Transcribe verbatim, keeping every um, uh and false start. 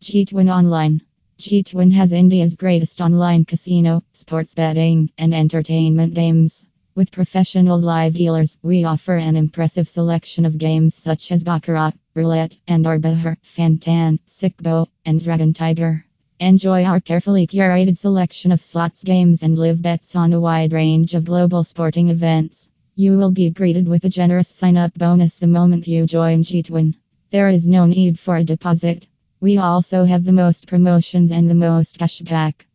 GTwin Online. GTwin has India's greatest online casino, sports betting, and entertainment games. With professional live dealers, we offer an impressive selection of games such as Baccarat, Roulette, and Arbiter, Fantan, Sickbo, and Dragon Tiger. Enjoy our carefully curated selection of slots games and live bets on a wide range of global sporting events. You will be greeted with a generous sign-up bonus the moment you join GTwin. There is no need for a deposit. We also have the most promotions and the most cashback.